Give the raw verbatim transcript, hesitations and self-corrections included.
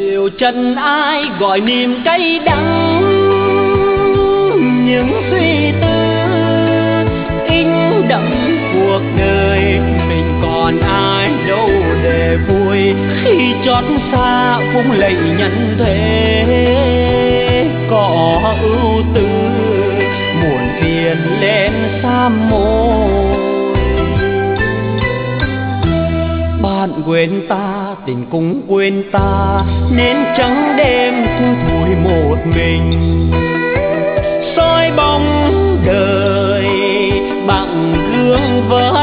Điều chân ai gọi niềm cay đắng, những suy tư in đậm cuộc đời. Mình còn ai đâu để vui khi chót xa phung lệ nhân thế. Có ưu tư muộn phiền lên xa môi, bạn quên ta tình cũng quên ta, nên trắng đêm thu thủi một mình. Soi bóng đời bằng gương vỡ